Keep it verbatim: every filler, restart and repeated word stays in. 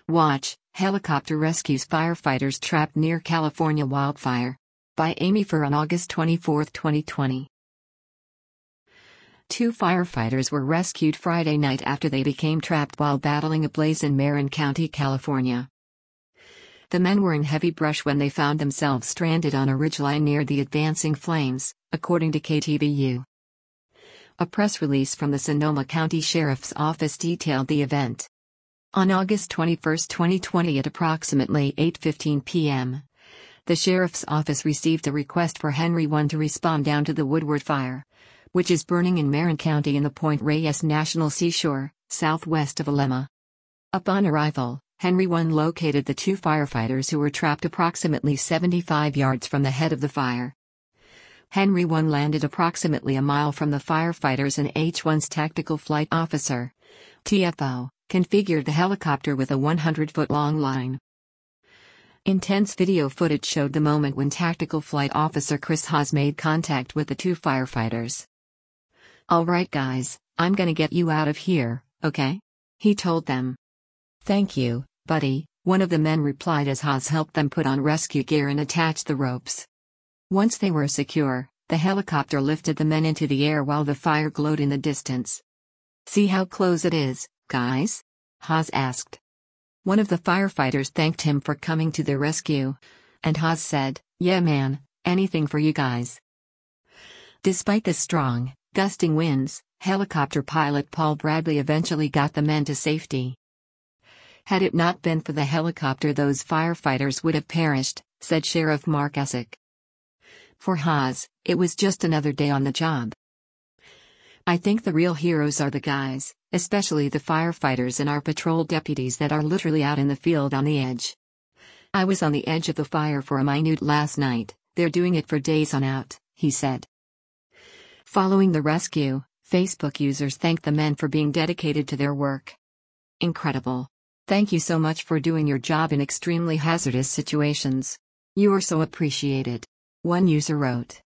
Watch, Helicopter Rescues Firefighters Trapped Near California Wildfire. By Amy Fur on August twenty-fourth, twenty twenty. Two firefighters were rescued Friday night after they became trapped while battling a blaze in Marin County, California. The men were in heavy brush when they found themselves stranded on a ridgeline near the advancing flames, according to K T V U. A press release from the Sonoma County Sheriff's Office detailed the event. On August twenty-first, twenty twenty at approximately eight fifteen p m, the Sheriff's Office received a request for Henry one to respond down to the Woodward Fire, which is burning in Marin County in the Point Reyes National Seashore, southwest of Alema. Upon arrival, Henry one located the two firefighters who were trapped approximately seventy-five yards from the head of the fire. Henry one landed approximately a mile from the firefighters and H one's Tactical Flight Officer, T F O, configured the helicopter with a one hundred foot long line. Intense video footage showed the moment when Tactical Flight Officer Chris Haas made contact with the two firefighters. "All right guys, I'm gonna get you out of here, okay?" he told them. "Thank you, buddy," one of the men replied as Haas helped them put on rescue gear and attach the ropes. Once they were secure, the helicopter lifted the men into the air while the fire glowed in the distance. "See how close it is, guys?" Haas asked. One of the firefighters thanked him for coming to their rescue, and Haas said, "Yeah man, anything for you guys." Despite the strong, gusting winds, helicopter pilot Paul Bradley eventually got the men to safety. "Had it not been for the helicopter, those firefighters would have perished," said Sheriff Mark Essick. For Haas, it was just another day on the job. "I think the real heroes are the guys, especially the firefighters and our patrol deputies that are literally out in the field on the edge. I was on the edge of the fire for a minute last night, they're doing it for days on out," he said. Following the rescue, Facebook users thanked the men for being dedicated to their work. "Incredible. Thank you so much for doing your job in extremely hazardous situations. You are so appreciated," one user wrote.